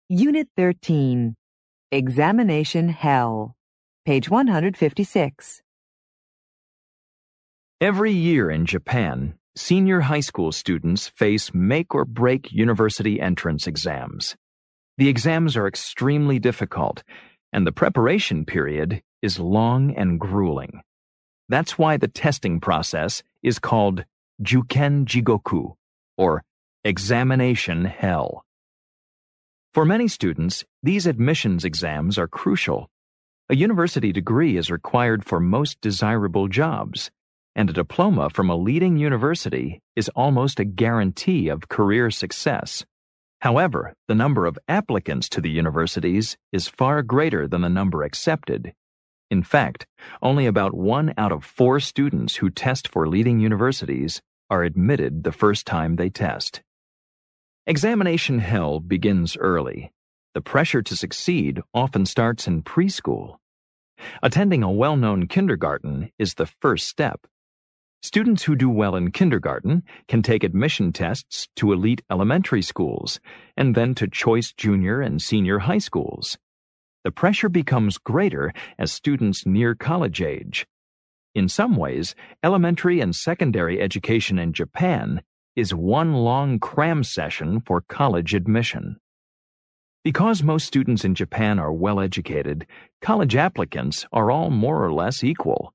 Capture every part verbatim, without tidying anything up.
Unit thirteen, Examination Hell, page one hundred fifty-six. Every year in Japan, senior high school students face make-or-break university entrance exams. The exams are extremely difficult, and the preparation period is long and grueling. That's why the testing process is called Juken Jigoku, or examination hell. For many students, these admissions exams are crucial. A university degree is required for most desirable jobs, and a diploma from a leading university is almost a guarantee of career success. However, the number of applicants to the universities is far greater than the number accepted. In fact, only about one out of four students who test for leading universities are admitted the first time they test. Examination hell begins early. The pressure to succeed often starts in preschool. Attending a well-known kindergarten is the first step. Students who do well in kindergarten can take admission tests to elite elementary schools and then to choice junior and senior high schools. The pressure becomes greater as students near college age. In some ways, elementary and secondary education in Japan is one long cram session for college admission. Because most students in Japan are well educated, college applicants are all more or less equal.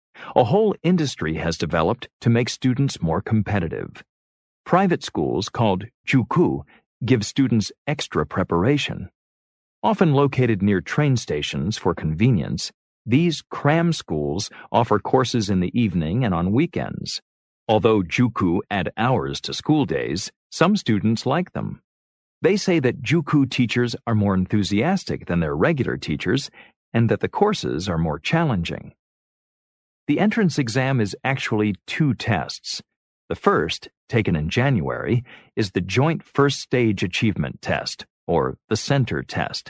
A whole industry has developed to make students more competitive. Private schools called juku give students extra preparation. Often located near train stations for convenience, these cram schools offer courses in the evening and on weekends. Although juku add hours to school days, some students like them. They say that juku teachers are more enthusiastic than their regular teachers and that the courses are more challenging. The entrance exam is actually two tests. The first, taken in January, is the Joint First Stage Achievement Test, or the Center Test.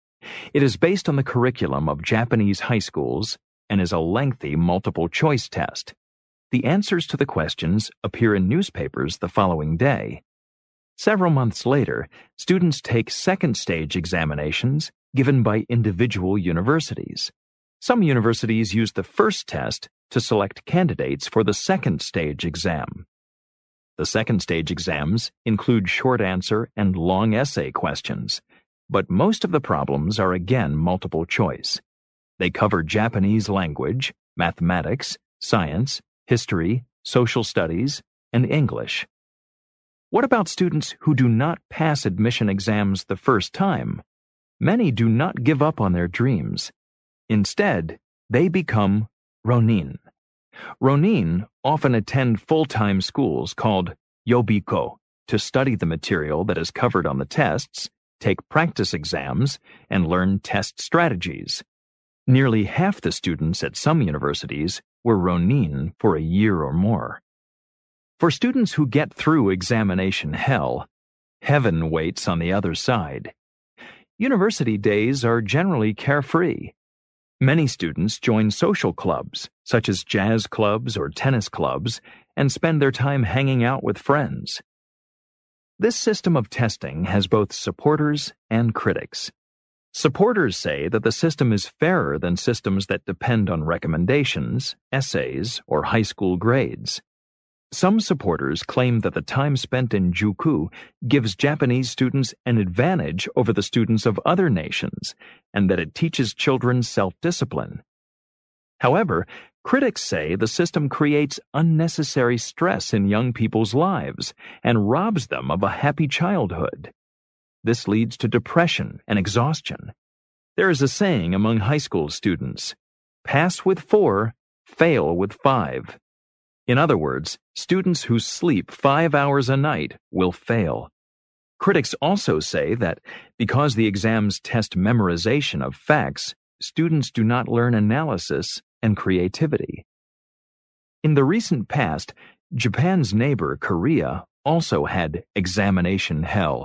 It is based on the curriculum of Japanese high schools and is a lengthy multiple-choice test. The answers to the questions appear in newspapers the following day. Several months later, students take second-stage examinations given by individual universities. Some universities use the first test to select candidates for the second-stage exam. The second-stage exams include short answer and long essay questions, but most of the problems are again multiple choice. They cover Japanese language, mathematics, science, history, social studies, and English. What about students who do not pass admission exams the first time? Many do not give up on their dreams. Instead, they become ronin. Ronin often attend full-time schools called yobiko to study the material that is covered on the tests, take practice exams, and learn test strategies. Nearly half the students at some universities were ronin for a year or more. For students who get through examination hell, heaven waits on the other side. University days are generally carefree. Many students join social clubs, such as jazz clubs or tennis clubs, and spend their time hanging out with friends. This system of testing has both supporters and critics. Supporters say that the system is fairer than systems that depend on recommendations, essays, or high school grades. Some supporters claim that the time spent in juku gives Japanese students an advantage over the students of other nations, and that it teaches children self-discipline. However, critics say the system creates unnecessary stress in young people's lives and robs them of a happy childhood. This leads to depression and exhaustion. There is a saying among high school students, "Pass with four, fail with five." In other words, students who sleep five hours a night will fail. Critics also say that because the exams test memorization of facts, students do not learn analysis and creativity. In the recent past, Japan's neighbor Korea also had examination hell,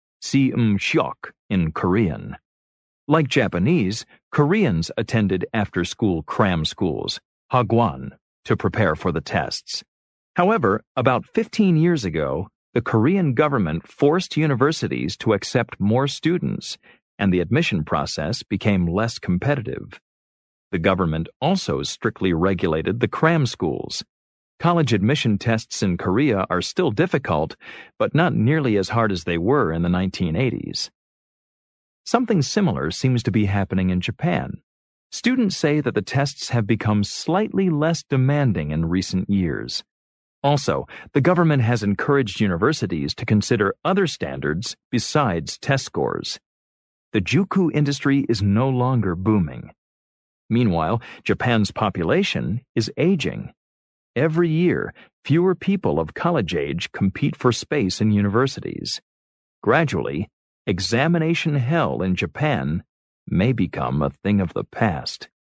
siumshok in Korean. Like Japanese, Koreans attended after-school cram schools, hagwon, to prepare for the tests. However, about fifteen years ago, the Korean government forced universities to accept more students, and the admission process became less competitive. The government also strictly regulated the cram schools. College admission tests in Korea are still difficult, but not nearly as hard as they were in the nineteen eighties. Something similar seems to be happening in Japan. Students say that the tests have become slightly less demanding in recent years. Also, the government has encouraged universities to consider other standards besides test scores. The juku industry is no longer booming. Meanwhile, Japan's population is aging. Every year, fewer people of college age compete for space in universities. Gradually, examination hell in Japan may become a thing of the past.